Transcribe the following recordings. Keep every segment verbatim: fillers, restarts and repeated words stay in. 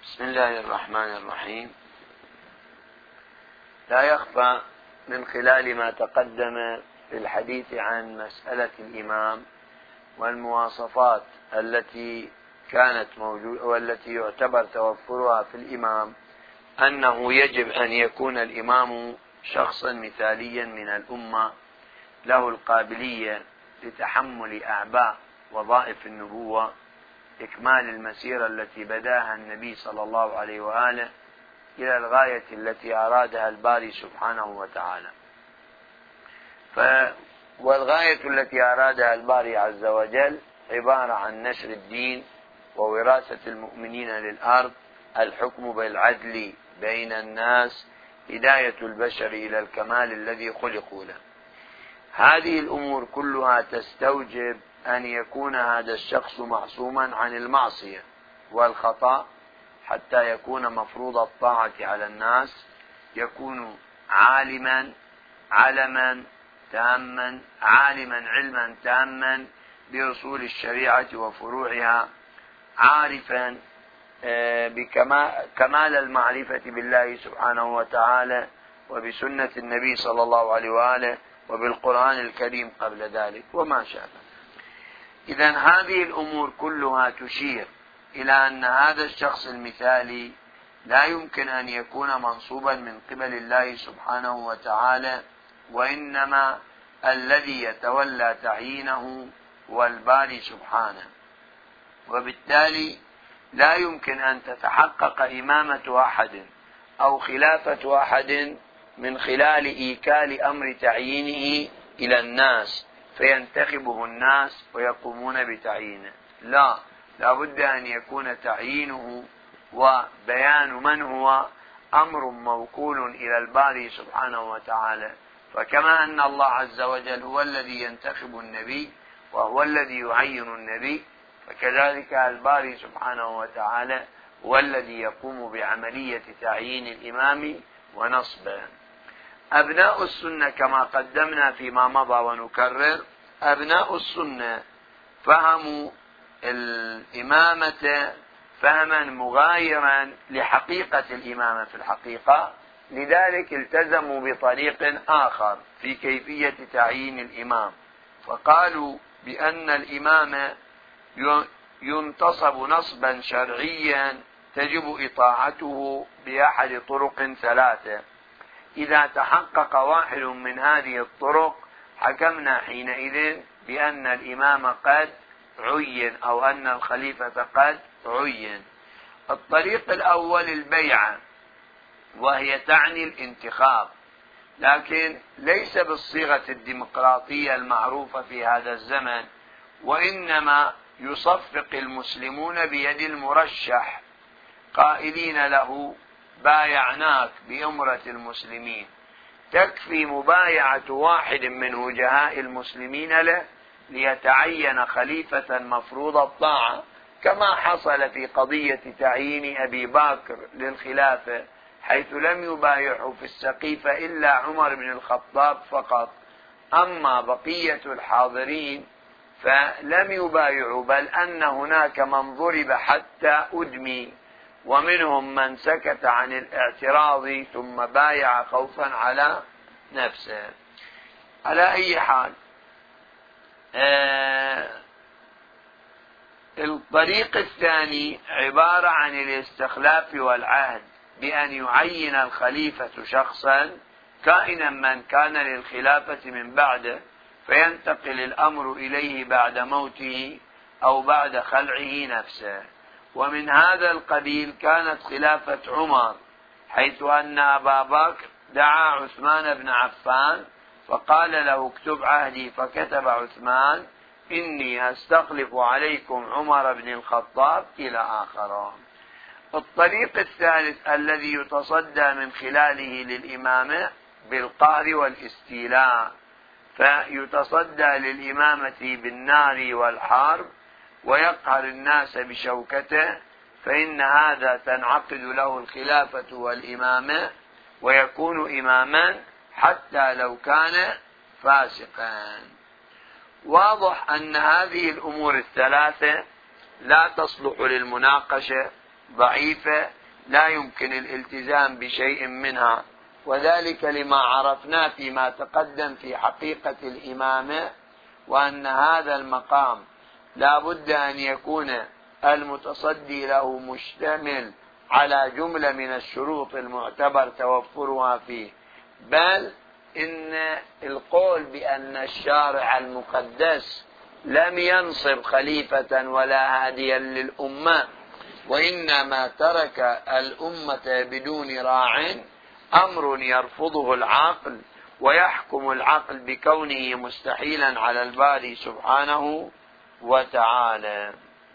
بسم الله الرحمن الرحيم. لا يخفى من خلال ما تقدم في الحديث عن مسألة الإمام والمواصفات التي كانت موجودة والتي يعتبر توفرها في الإمام أنه يجب أن يكون الإمام شخصا مثاليا من الأمة له القابلية لتحمل أعباء وظائف النبوة، إكمال المسيرة التي بداها النبي صلى الله عليه وآله إلى الغاية التي أرادها الباري سبحانه وتعالى. ف والغاية التي أرادها الباري عز وجل عبارة عن نشر الدين ووراثة المؤمنين للأرض، الحكم بالعدل بين الناس، هداية البشر إلى الكمال الذي خلقوا له. هذه الأمور كلها تستوجب أن يكون هذا الشخص معصوما عن المعصية والخطأ حتى يكون مفروض الطاعة على الناس، يكون عالما علما تاما عالما علما تاما بأصول الشريعة وفروعها، عارفا بكمال المعرفة بالله سبحانه وتعالى وبسنة النبي صلى الله عليه وآله وبالقرآن الكريم قبل ذلك وما شابه. إذن هذه الأمور كلها تشير إلى أن هذا الشخص المثالي لا يمكن أن يكون منصوبا من قبل الله سبحانه وتعالى، وإنما الذي يتولى تعيينه هو الباري سبحانه، وبالتالي لا يمكن أن تتحقق إمامة أحد أو خلافة أحد من خلال إيكال أمر تعيينه إلى الناس فينتخبه الناس ويقومون بتعيينه. لا، لا بد أن يكون تعيينه وبيان من هو أمر موكول إلى الباري سبحانه وتعالى. فكما أن الله عز وجل هو الذي ينتخب النبي وهو الذي يعين النبي، فكذلك الباري سبحانه وتعالى هو الذي يقوم بعملية تعيين الإمام ونصبه. أبناء السنة كما قدمنا فيما مضى ونكرر، أبناء السنة فهموا الإمامة فهما مغايرا لحقيقة الإمامة في الحقيقة، لذلك التزموا بطريق آخر في كيفية تعيين الإمام، فقالوا بأن الإمام ينتصب نصبا شرعيا تجب إطاعته بأحد طرق ثلاثة. إذا تحقق واحد من هذه الطرق حكمنا حينئذ بأن الإمام قد عين أو أن الخليفة قد عين. الطريق الأول البيعة، وهي تعني الانتخاب، لكن ليس بالصيغة الديمقراطية المعروفة في هذا الزمن، وإنما يصفق المسلمون بيد المرشح قائلين له بايعناك بأمرة المسلمين. تكفي مبايعة واحد من وجهاء المسلمين له ليتعين خليفة مفروض الطاعة، كما حصل في قضية تعيين أبي بكر للخلافة، حيث لم يبايعوا في السقيفة إلا عمر بن الخطاب فقط، أما بقية الحاضرين فلم يبايعوا، بل أن هناك من ضرب حتى أدمي، ومنهم من سكت عن الاعتراض ثم بايع خوفا على نفسه. على أي حال، آه الطريق الثاني عبارة عن الاستخلاف والعهد، بأن يعين الخليفة شخصا كائنا من كان للخلافة من بعده، فينتقل الأمر إليه بعد موته أو بعد خلعه نفسه. ومن هذا القبيل كانت خلافة عمر، حيث أن أبا بكر دعا عثمان بن عفان فقال له اكتب عهدي، فكتب عثمان إني أستخلف عليكم عمر بن الخطاب إلى آخره. الطريق الثالث الذي يتصدى من خلاله للإمامة بالقهر والاستيلاء، فيتصدى للإمامة بالنار والحرب ويقهر الناس بشوكته، فإن هذا تنعقد له الخلافة والإمامة ويكون إماما حتى لو كان فاسقا. واضح أن هذه الأمور الثلاثة لا تصلح للمناقشة، ضعيفة، لا يمكن الالتزام بشيء منها، وذلك لما عرفنا فيما تقدم في حقيقة الإمامة، وأن هذا المقام لا بد أن يكون المتصدي له مشتمل على جملة من الشروط المعتبر توفرها فيه، بل إن القول بأن الشارع المقدس لم ينصب خليفة ولا هاديا للأمة، وإنما ترك الأمة بدون راع، أمر يرفضه العقل، ويحكم العقل بكونه مستحيلا على الباري سبحانه وتعالى.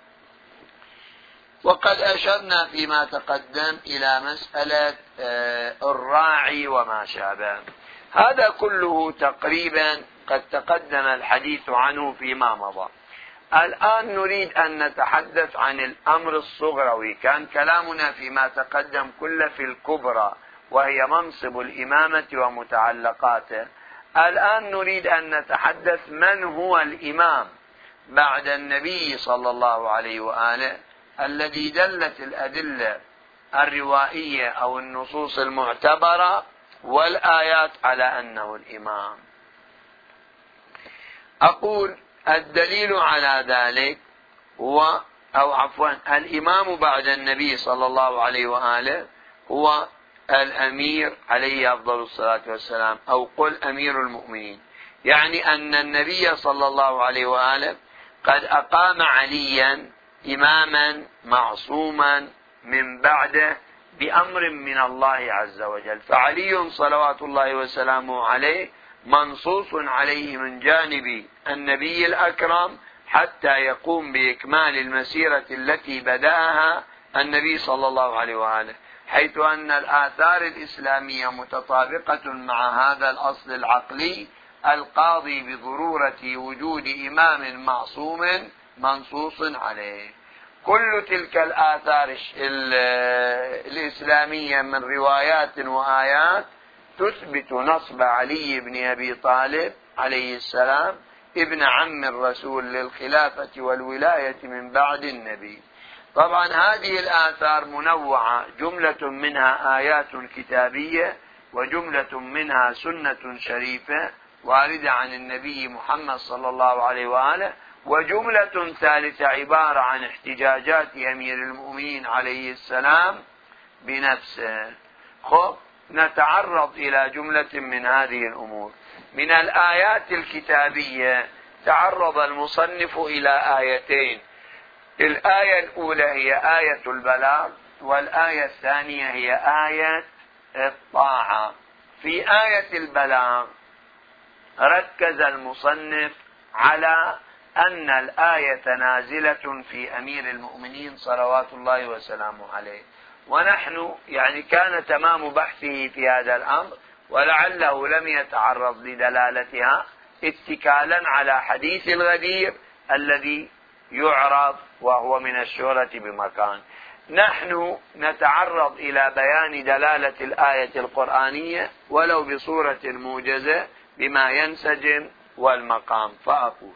وقد أشرنا فيما تقدم إلى مسألة الراعي وما شابه، هذا كله تقريبا قد تقدم الحديث عنه فيما مضى. الآن نريد أن نتحدث عن الأمر الصغروي، كان كلامنا فيما تقدم كله في الكبرى وهي منصب الإمامة ومتعلقاته. الآن نريد أن نتحدث من هو الإمام بعد النبي صلى الله عليه وآله الذي دلت الأدلة الروائية أو النصوص المعتبرة والآيات على أنه الإمام. أقول الدليل على ذلك هو أو عفوا الإمام بعد النبي صلى الله عليه وآله هو الأمير عليه أفضل الصلاة والسلام، أو قل أمير المؤمنين، يعني أن النبي صلى الله عليه وآله قد أقام عليا إماما معصوما من بعده بأمر من الله عز وجل، فعلي صلوات الله وسلامه عليه منصوص عليه من جانب النبي الأكرم حتى يقوم بإكمال المسيرة التي بدأها النبي صلى الله عليه وآله، حيث أن الآثار الإسلامية متطابقة مع هذا الأصل العقلي القاضي بضرورة وجود إمام معصوم منصوص عليه. كل تلك الآثار الإسلامية من روايات وآيات تثبت نصب علي بن أبي طالب عليه السلام ابن عم الرسول للخلافة والولاية من بعد النبي. طبعا هذه الآثار منوعة، جملة منها آيات كتابية، وجملة منها سنة شريفة واردة عن النبي محمد صلى الله عليه وآله، وجملة ثالثة عبارة عن احتجاجات أمير المؤمنين عليه السلام بنفسه. خب نتعرض إلى جملة من هذه الأمور. من الآيات الكتابية تعرض المصنف إلى آيتين، الآية الأولى هي آية البلاغ، والآية الثانية هي آية الطاعة. في آية البلاغ ركز المصنف على أن الآية نازلة في أمير المؤمنين صلوات الله وسلامه عليه، ونحن يعني كان تمام بحثه في هذا الأمر ولعله لم يتعرض لدلالتها اتكالا على حديث الغدير الذي يعرض وهو من الشهرة بمكان. نحن نتعرض إلى بيان دلالة الآية القرآنية ولو بصورة موجزة بما ينسجم والمقام. فأقول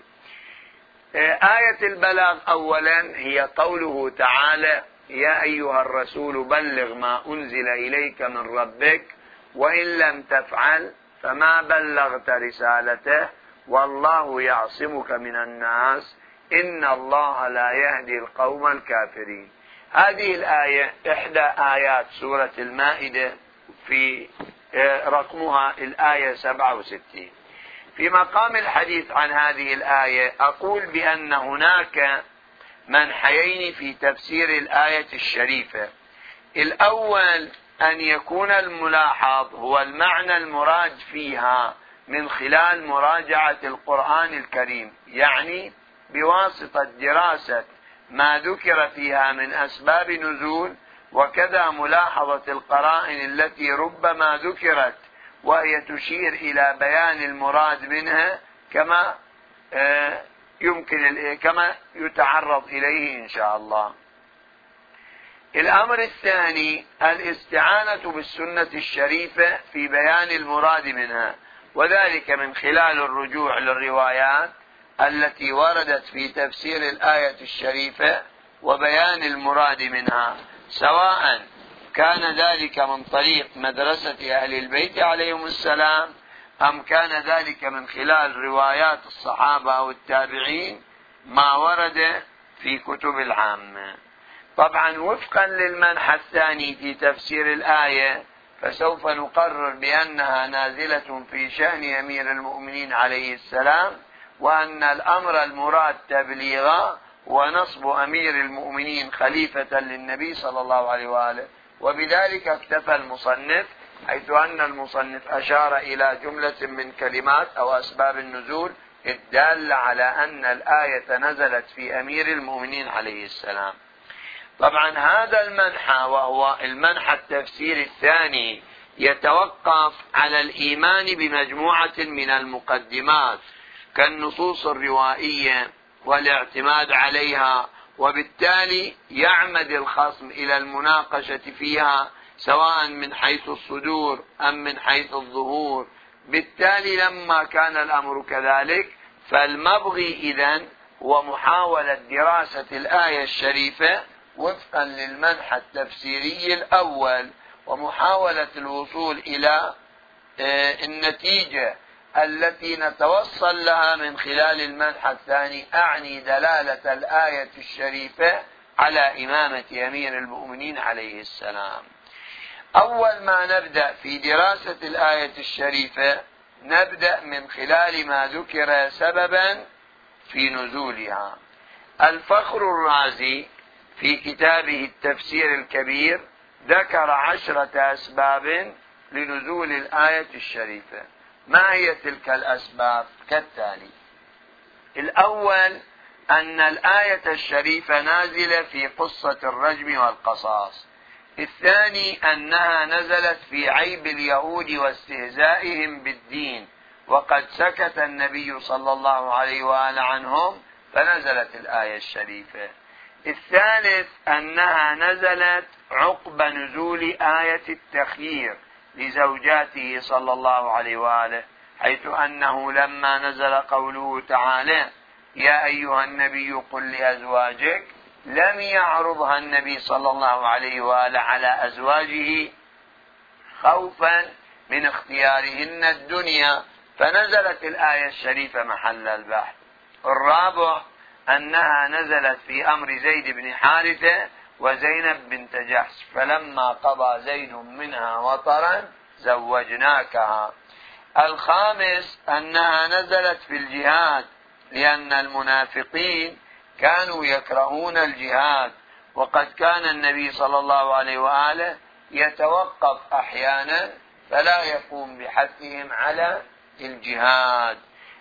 آية البلاغ أولا هي قوله تعالى: يا أيها الرسول بلغ ما أنزل إليك من ربك وإن لم تفعل فما بلغت رسالته والله يعصمك من الناس إن الله لا يهدي القوم الكافرين. هذه الآية إحدى آيات سورة المائدة، في رقمها الآية سبعة وستين. في مقام الحديث عن هذه الآية أقول بأن هناك منحيين في تفسير الآية الشريفة. الأول أن يكون الملاحظ هو المعنى المراد فيها من خلال مراجعة القرآن الكريم، يعني بواسطة دراسة ما ذكر فيها من أسباب نزول، وكذا ملاحظة القرائن التي ربما ذكرت وهي تشير إلى بيان المراد منها كما يمكن كما يتعرض إليه إن شاء الله. الأمر الثاني الاستعانة بالسنة الشريفة في بيان المراد منها، وذلك من خلال الرجوع للروايات التي وردت في تفسير الآية الشريفة وبيان المراد منها، سواء كان ذلك من طريق مدرسة أهل البيت عليهم السلام أم كان ذلك من خلال روايات الصحابة أو التابعين ما ورد في كتب العامة. طبعا وفقا للمنحى الثاني في تفسير الآية فسوف نقرر بأنها نازلة في شأن أمير المؤمنين عليه السلام، وأن الأمر المراد تبليغا ونصب أمير المؤمنين خليفة للنبي صلى الله عليه وآله. وبذلك اكتفى المصنف، حيث أن المصنف أشار إلى جملة من كلمات أو أسباب النزول الدالة على أن الآية نزلت في أمير المؤمنين عليه السلام. طبعا هذا المنحى وهو المنحى التفسيري الثاني يتوقف على الإيمان بمجموعة من المقدمات كالنصوص الروائية والاعتماد عليها، وبالتالي يعمد الخصم إلى المناقشة فيها سواء من حيث الصدور أم من حيث الظهور. بالتالي لما كان الأمر كذلك فالمبغي إذن هو محاولة دراسة الآية الشريفة وفقا للمنحى التفسيري الأول، ومحاولة الوصول إلى النتيجة التي نتوصل لها من خلال المنحى الثاني، أعني دلالة الآية الشريفة على إمامة أمير المؤمنين عليه السلام. أول ما نبدأ في دراسة الآية الشريفة نبدأ من خلال ما ذكر سببا في نزولها. الفخر الرازي في كتابه التفسير الكبير ذكر عشرة أسباب لنزول الآية الشريفة. ما هي تلك الأسباب؟ كالتالي: الأول أن الآية الشريفة نازلة في قصة الرجم والقصاص. الثاني أنها نزلت في عيب اليهود واستهزائهم بالدين، وقد سكت النبي صلى الله عليه وآله عنهم فنزلت الآية الشريفة. الثالث أنها نزلت عقب نزول آية التخيير لزوجاته صلى الله عليه وآله، حيث أنه لما نزل قوله تعالى: يا أيها النبي قل لأزواجك، لم يعرضها النبي صلى الله عليه وآله على أزواجه خوفا من اختيارهن الدنيا، فنزلت الآية الشريفة محل البحث. الرابع أنها نزلت في أمر زيد بن حارثة وزينب بنت جحش، فلما قضى زيد منها وطرا زوجناكها. الخامس أنها نزلت في الجهاد، لأن المنافقين كانوا يكرهون الجهاد، وقد كان النبي صلى الله عليه وآله يتوقف أحيانا فلا يقوم بحثهم على الجهاد.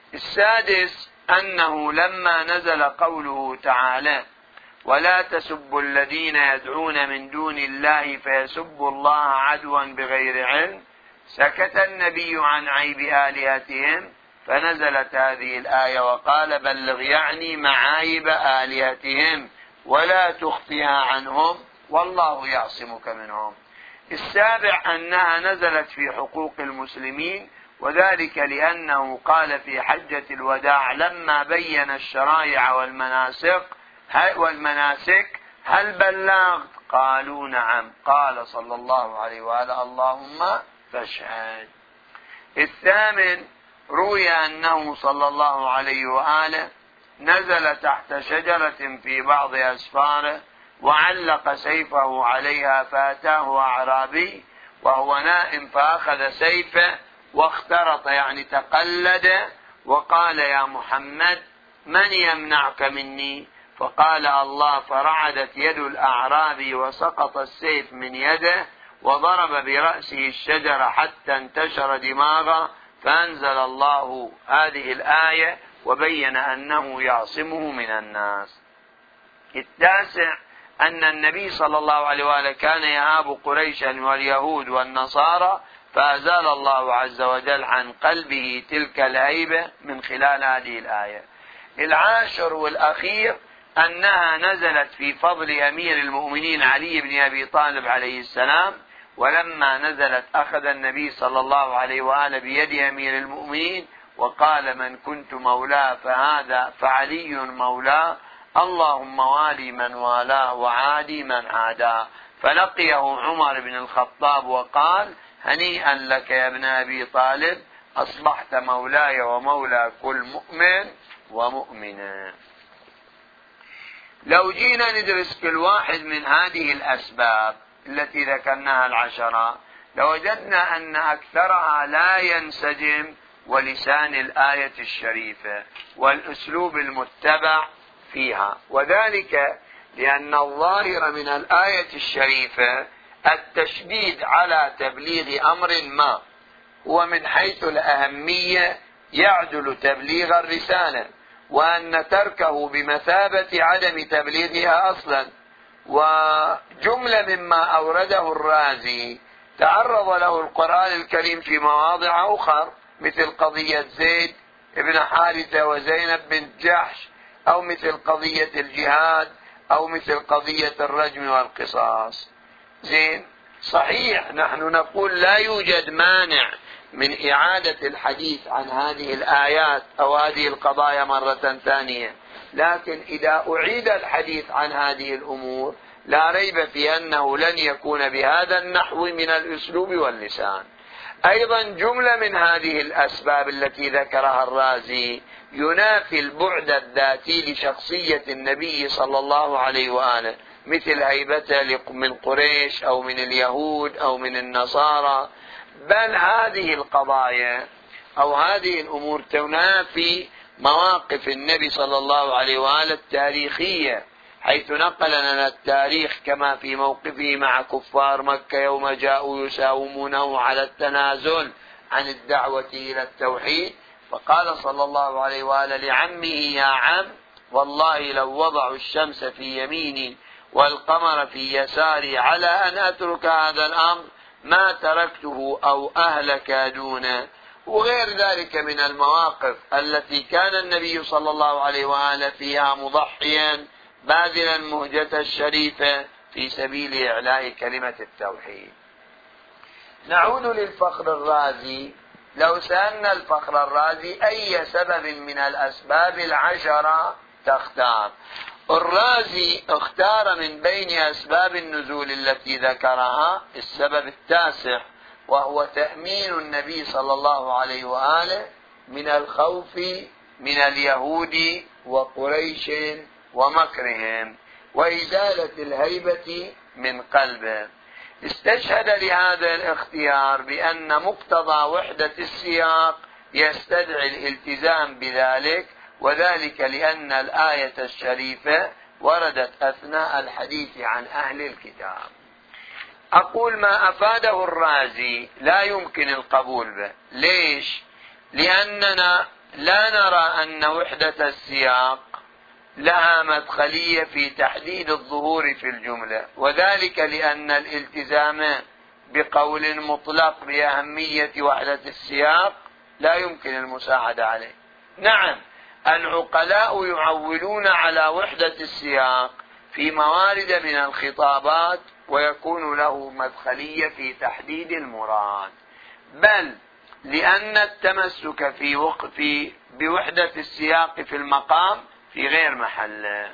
السادس أنه لما نزل قوله تعالى: ولا تسبوا الذين يدعون من دون الله فيسبوا الله عدوا بغير علم، سكت النبي عن عيب آلهتهم فنزلت هذه الآية وقال: بلغ يعني معايب آلهتهم ولا تخفيها عنهم والله يعصمك منهم. السابع أنها نزلت في حقوق المسلمين، وذلك لأنه قال في حجة الوداع لما بين الشرائع والمناسك والمناسك هل بلغت؟ قالوا نعم. قال صلى الله عليه وآله: اللهم فاشهد. الثامن روي أنه صلى الله عليه وآله نزل تحت شجرة في بعض أسفاره وعلق سيفه عليها، فأتاه أعرابي وهو نائم فأخذ سيفه واخترط يعني تقلد، وقال: يا محمد من يمنعك مني؟ فقال: الله. فرعدت يد الأعرابي وسقط السيف من يده وضرب برأسه الشجرة حتى انتشر دماغه، فأنزل الله هذه الآية وبين أنه يعصمه من الناس. التاسع أن النبي صلى الله عليه وآله كان يهاب قريشا واليهود والنصارى، فأزال الله عز وجل عن قلبه تلك الهيبة من خلال هذه الآية. العاشر والأخير أنها نزلت في فضل أمير المؤمنين علي بن أبي طالب عليه السلام، ولما نزلت أخذ النبي صلى الله عليه وآله بيد أمير المؤمنين وقال: من كنت مولاه فهذا فعلي مولاه، اللهم والي من والاه وعادي من عاداه. فلقيه عمر بن الخطاب وقال: هنيئا لك يا ابن أبي طالب، أصبحت مولاي ومولى كل مؤمن ومؤمنة. لو جينا ندرس كل واحد من هذه الأسباب التي ذكرناها العشرة، لوجدنا أن أكثرها لا ينسجم ولسان الآية الشريفة والأسلوب المتبع فيها، وذلك لأن الظاهر من الآية الشريفة التشديد على تبليغ أمر ما، هو من حيث الأهمية يعدل تبليغ الرسالة، وأن تركه بمثابة عدم تبليغها أصلا. وجملة مما أورده الرازي تعرض له القرآن الكريم في مواضع أخرى، مثل قضية زيد بن حارثة وزينب بن جحش، أو مثل قضية الجهاد، أو مثل قضية الرجم والقصاص. زين، صحيح نحن نقول لا يوجد مانع من إعادة الحديث عن هذه الآيات أو هذه القضايا مرة ثانية، لكن إذا أعيد الحديث عن هذه الأمور لا ريب في أنه لن يكون بهذا النحو من الأسلوب واللسان. أيضا جملة من هذه الأسباب التي ذكرها الرازي ينافي البعد الذاتي لشخصية النبي صلى الله عليه وآله، مثل هيبته من قريش أو من اليهود أو من النصارى، بل هذه القضايا أو هذه الأمور تنافي مواقف النبي صلى الله عليه وآله التاريخية، حيث نقل لنا التاريخ كما في موقفه مع كفار مكة يوم جاءوا يساومونه على التنازل عن الدعوة إلى التوحيد، فقال صلى الله عليه وآله لعمه: يا عم، والله لو وضعوا الشمس في يميني والقمر في يساري على أن أترك هذا الأمر ما تركته أو أهلك دونه. وغير ذلك من المواقف التي كان النبي صلى الله عليه وآله فيها مضحيا باذلا مهجته الشريفة في سبيل إعلاء كلمة التوحيد. نعود للفخر الرازي. لو سألنا الفخر الرازي أي سبب من الأسباب العشرة تختار، الرازي اختار من بين أسباب النزول التي ذكرها السبب التاسع، وهو تأمين النبي صلى الله عليه وآله من الخوف من اليهود وقريش ومكرهم، وإزالة الهيبة من قلبه. استشهد لهذا الاختيار بأن مقتضى وحدة السياق يستدعي الالتزام بذلك، وذلك لأن الآية الشريفة وردت أثناء الحديث عن أهل الكتاب. أقول ما أفاده الرازي لا يمكن القبول به. ليش؟ لأننا لا نرى أن وحدة السياق لها مدخلية في تحديد الظهور في الجملة، وذلك لأن الالتزام بقول مطلق بأهمية وحدة السياق لا يمكن المساعدة عليه. نعم، العقلاء يعولون على وحدة السياق في موارد من الخطابات ويكون له مدخلية في تحديد المراد، بل لأن التمسك في وقف بوحدة السياق في المقام في غير محله.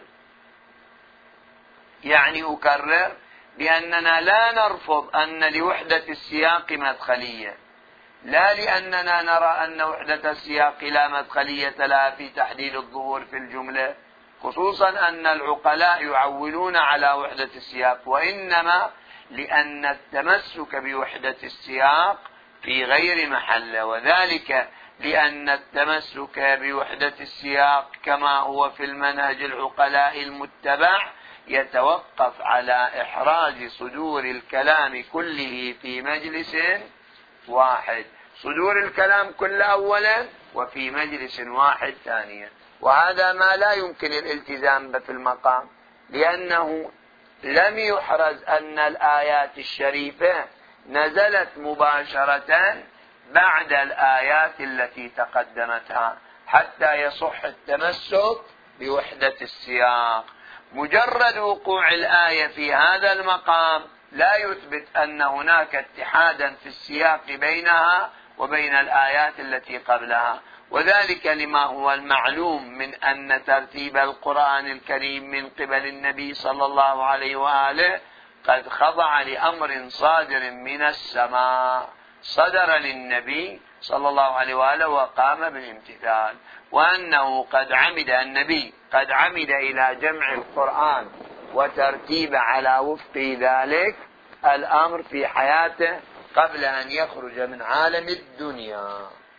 يعني أكرر بأننا لا نرفض أن لوحدة السياق مدخلية، لا لأننا نرى أن وحدة السياق لا مدخلية لها في تحديد الظهور في الجملة، خصوصا أن العقلاء يعولون على وحدة السياق، وإنما لأن التمسك بوحدة السياق في غير محله، وذلك لأن التمسك بوحدة السياق كما هو في المنهج العقلاء المتبع يتوقف على إحراز صدور الكلام كله في مجلس واحد، صدور الكلام كله أولا وفي مجلس واحد ثانيا، وهذا ما لا يمكن الالتزام به في المقام، لأنه لم يحرز أن الآيات الشريفة نزلت مباشرة بعد الآيات التي تقدمتها حتى يصح التمسك بوحدة السياق. مجرد وقوع الآية في هذا المقام لا يثبت أن هناك اتحادا في السياق بينها وبين الآيات التي قبلها، وذلك لما هو المعلوم من أن ترتيب القرآن الكريم من قبل النبي صلى الله عليه وآله قد خضع لأمر صادر من السماء صدر للنبي صلى الله عليه وآله وقام بالامتثال، وأنه قد عمد النبي قد عمد إلى جمع القرآن وترتيب على وفق ذلك الأمر في حياته قبل أن يخرج من عالم الدنيا.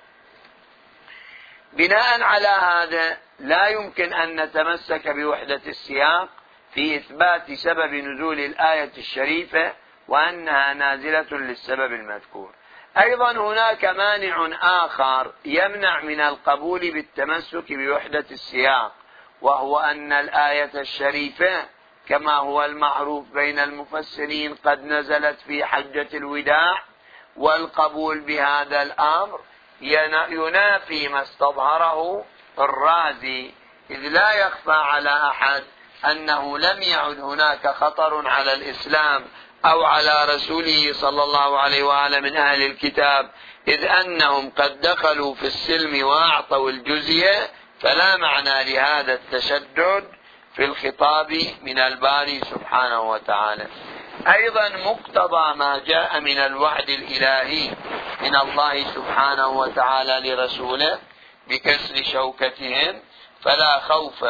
بناء على هذا لا يمكن أن نتمسك بوحدة السياق في إثبات سبب نزول الآية الشريفة وأنها نازلة للسبب المذكور. أيضا هناك مانع آخر يمنع من القبول بالتمسك بوحدة السياق، وهو أن الآية الشريفة كما هو المعروف بين المفسرين قد نزلت في حجة الوداع، والقبول بهذا الأمر ينافي ما استظهره الرازي، إذ لا يخفى على أحد أنه لم يعد هناك خطر على الإسلام أو على رسوله صلى الله عليه وآله من أهل الكتاب، إذ أنهم قد دخلوا في السلم وأعطوا الجزية، فلا معنى لهذا التشدد في الخطاب من الباري سبحانه وتعالى. أيضا مقتضى ما جاء من الوعد الإلهي من الله سبحانه وتعالى لرسوله بكسر شوكتهم فلا خوف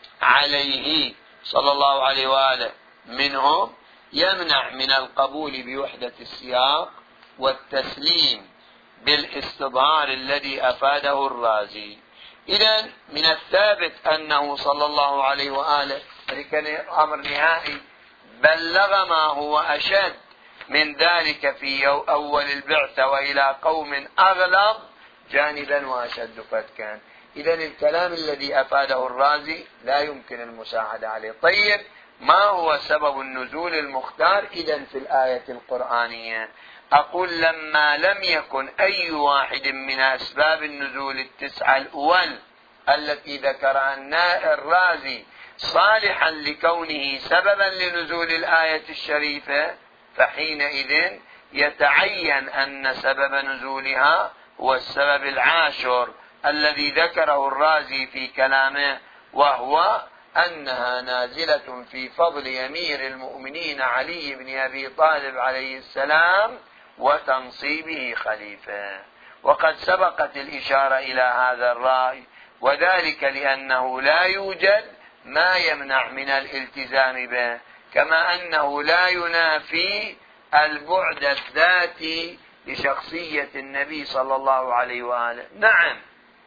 عليه صلى الله عليه وآله منهم، يمنع من القبول بوحدة السياق والتسليم بالاستظهار الذي أفاده الرازي. إذن من الثابت أنه صلى الله عليه وآله كان أمر نهائي بلغ ما هو أشد من ذلك في أول البعثة وإلى قوم أغلظ جانبا وأشد فتكا. إذن الكلام الذي أفاده الرازي لا يمكن المساعدة عليه. طيب ما هو سبب النزول المختار إذن في الآية القرآنية؟ أقول لما لم يكن أي واحد من أسباب النزول التسعة الأول التي ذكرها الرازي صالحا لكونه سببا لنزول الآية الشريفة، فحينئذ يتعين أن سبب نزولها هو السبب العاشر الذي ذكره الرازي في كلامه، وهو أنها نازلة في فضل أمير المؤمنين علي بن أبي طالب عليه السلام وتنصيبه خليفة. وقد سبقت الإشارة إلى هذا الرأي، وذلك لأنه لا يوجد ما يمنع من الالتزام به، كما أنه لا ينافي البعد الذاتي لشخصية النبي صلى الله عليه وآله. نعم،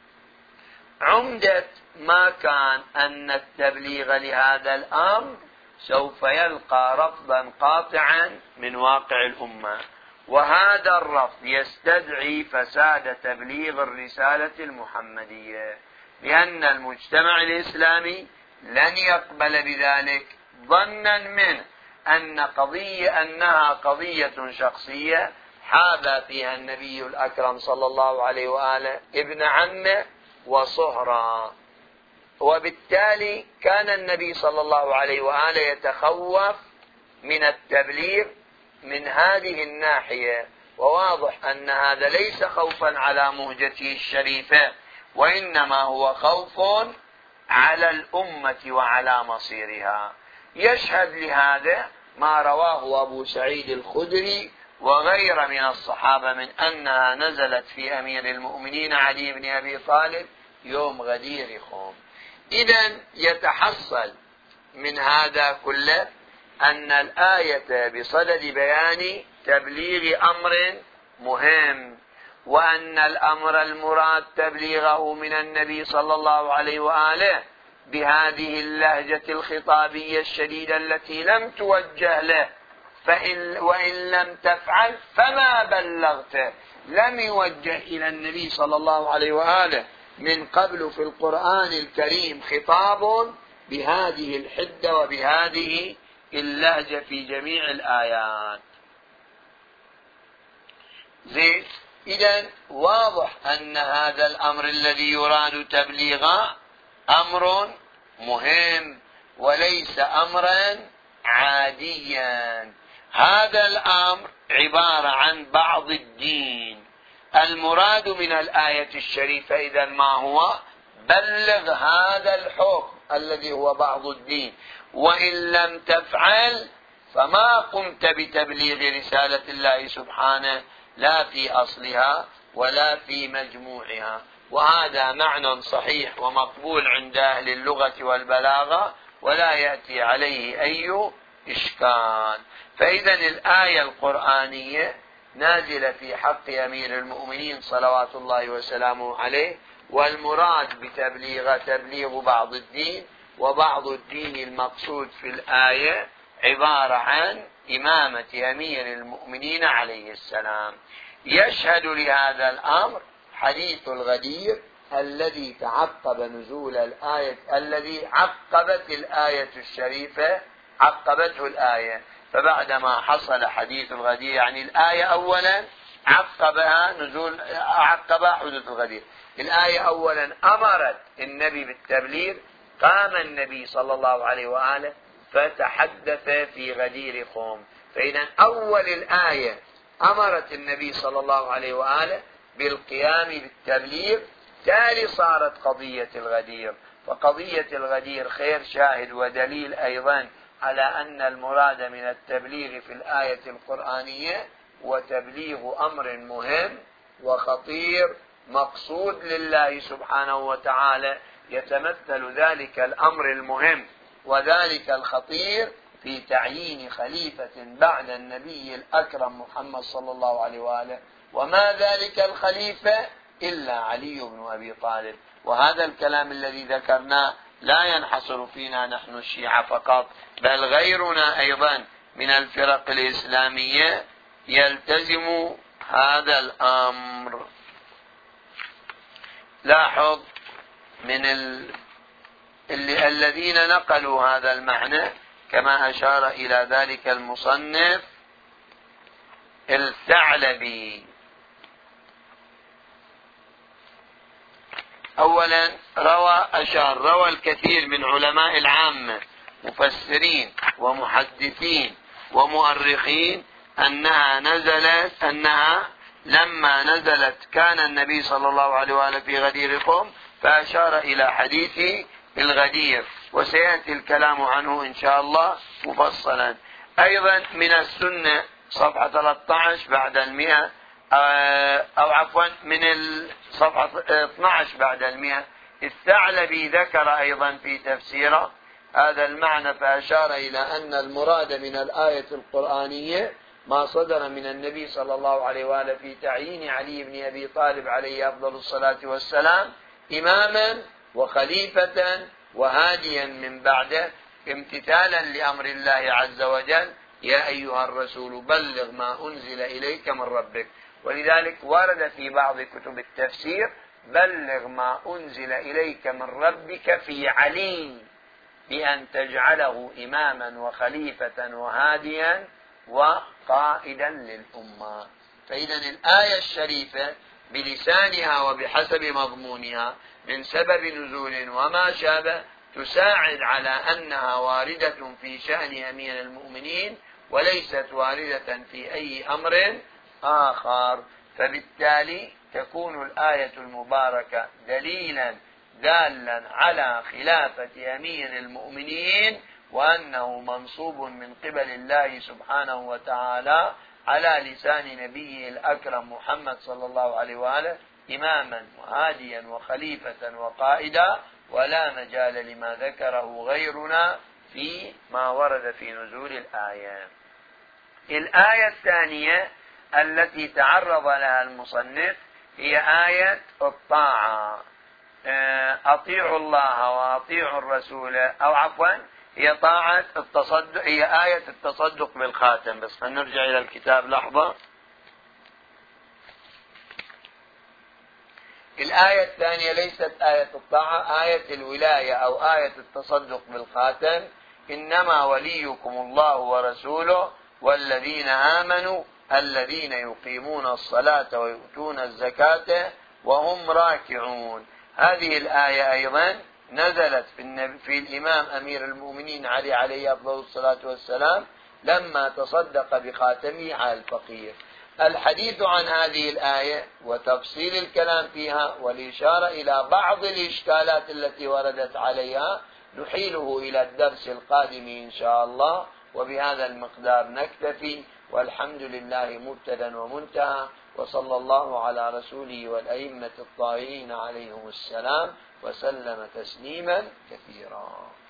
عمدة ما كان أن التبليغ لهذا الأمر سوف يلقى رفضا قاطعا من واقع الأمة، وهذا الرفض يستدعي فساد تبليغ الرسالة المحمدية، لأن المجتمع الإسلامي لن يقبل بذلك ظنا منه أن قضية أنها قضية شخصية حاب فيها النبي الأكرم صلى الله عليه وآله ابن عمه وصهرا. وبالتالي كان النبي صلى الله عليه وآله يتخوف من التبليغ من هذه الناحية، وواضح أن هذا ليس خوفا على مهجته الشريفة، وإنما هو خوف على الأمة وعلى مصيرها. يشهد لهذا ما رواه أبو سعيد الخدري وغير من الصحابة من أنها نزلت في أمير المؤمنين علي بن أبي طالب يوم غدير خوم. إذن يتحصل من هذا كله أن الآية بصدد بيان تبليغ أمر مهم، وأن الأمر المراد تبليغه من النبي صلى الله عليه وآله بهذه اللهجة الخطابية الشديدة التي لم توجه له، فإن وإن لم تفعل فما بلغته. لم يوجه إلى النبي صلى الله عليه وآله من قبل في القرآن الكريم خطاب بهذه الحدة وبهذه اللهجة في جميع الآيات. زين، إذن واضح أن هذا الأمر الذي يراد تبليغه أمر مهم وليس أمرا عاديا. هذا الأمر عبارة عن بعض الدين. المراد من الآية الشريفة إذن ما هو؟ بلغ هذا الحكم الذي هو بعض الدين، وإن لم تفعل فما قمت بتبليغ رسالة الله سبحانه لا في أصلها ولا في مجموعها. وهذا معنى صحيح ومقبول عند أهل اللغة والبلاغة ولا يأتي عليه أي إشكال. فإذا الآية القرآنية نازلة في حق أمير المؤمنين صلوات الله وسلامه عليه، والمراد بتبليغ تبليغ بعض الدين، وبعض الدين المقصود في الآية عبارة عن إمامة أمير المؤمنين عليه السلام. يشهد لهذا الأمر حديث الغدير الذي تعقب نزول الآية، الذي عقبت الآية الشريفة، عقبته الآية. فبعدما حصل حديث الغدير يعني الآية أولا عقبها نزول عقبها حدوث الغدير. الآية أولا أمرت النبي بالتبليغ، قام النبي صلى الله عليه وآله فتحدث في غدير قوم. فإذا أول الآية أمرت النبي صلى الله عليه وآله بالقيام بالتبليغ، تالي صارت قضية الغدير. فقضية الغدير خير شاهد ودليل أيضا على أن المراد من التبليغ في الآية القرآنية وتبليغ أمر مهم وخطير مقصود لله سبحانه وتعالى، يتمثل ذلك الأمر المهم وذلك الخطير في تعيين خليفة بعد النبي الأكرم محمد صلى الله عليه وآله. وما ذلك الخليفة إلا علي بن أبي طالب. وهذا الكلام الذي ذكرناه لا ينحصر فينا نحن الشيعة فقط، بل غيرنا أيضا من الفرق الإسلامية يلتزم هذا الأمر. لاحظ من ال... اللي... الذين نقلوا هذا المعنى كما أشار إلى ذلك المصنف الثعلبي. أولا روى أشار روى الكثير من علماء العامة مفسرين ومحدثين ومؤرخين أنها نزلت أنها لما نزلت كان النبي صلى الله عليه وآله في غدير قوم، فأشار إلى حديث الغدير، وسيأتي الكلام عنه إن شاء الله مفصلا. أيضا من السنة صفحة ثلاثة عشر بعد المئة، أو عفوا من الصفحة اثني عشر بعد المئة، الثعلبي ذكر أيضا في تفسيره هذا المعنى، فأشار إلى أن المراد من الآية القرآنية ما صدر من النبي صلى الله عليه وآله في تعيين علي بن أبي طالب عليه أفضل الصلاة والسلام إماما وخليفة وهاديا من بعده، امتثالا لأمر الله عز وجل: يا أيها الرسول بلغ ما أنزل إليك من ربك. ولذلك ورد في بعض كتب التفسير: بلغ ما أنزل إليك من ربك في علي، بأن تجعله إماما وخليفة وهاديا وقائدا للأمة. فإذا الآية الشريفة بلسانها وبحسب مضمونها من سبب نزول وما شابه تساعد على أنها واردة في شأن أمير المؤمنين وليست واردة في أي أمر آخر. فبالتالي تكون الآية المباركة دليلا دالا على خلافة أمير المؤمنين، وأنه منصوب من قبل الله سبحانه وتعالى على لسان نبيه الأكرم محمد صلى الله عليه وآله إماما وهاديا وخليفة وقائدا، ولا مجال لما ذكره غيرنا في ما ورد في نزول الآية. الآية الثانية التي تعرض لها المصنف هي آية الطاعة، أطيعوا الله وأطيعوا الرسول، أو عفوا هي طاعة التصدق، هي آية التصدق بالخاتم. بس نرجع إلى الكتاب لحظة. الآية الثانية ليست آية الطاعة، آية الولاية أو آية التصدق بالخاتم: إنما وليكم الله ورسوله والذين آمنوا الذين يقيمون الصلاة ويؤتون الزكاة وهم راكعون. هذه الآية أيضا نزلت في, في الإمام أمير المؤمنين علي عليه أفضل الصلاة والسلام لما تصدق بخاتمه على الفقير. الحديث عن هذه الآية وتفصيل الكلام فيها والإشارة إلى بعض الإشكالات التي وردت عليها نحيله إلى الدرس القادم إن شاء الله، وبهذا المقدار نكتفي، والحمد لله مبتدا ومنتهى، وصلى الله على رسوله والأئمة الطاهرين عليهم السلام وسلم تسليما كثيرا.